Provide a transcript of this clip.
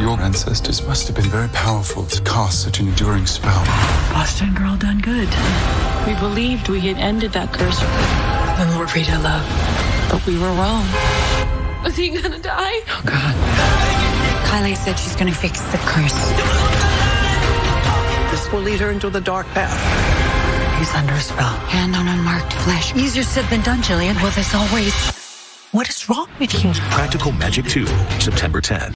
Your ancestors must have been very powerful to cast such an enduring spell. Boston girl done good. We believed we had ended that curse when we were free to love, but we were wrong. Was he gonna die? Oh, God. Kylie said she's gonna fix the curse. This will lead her into the dark path. He's under a spell. Hand on unmarked flesh. Easier said than done, Jillian. Well, there's always... What is wrong with you? Practical Magic 2, September 10.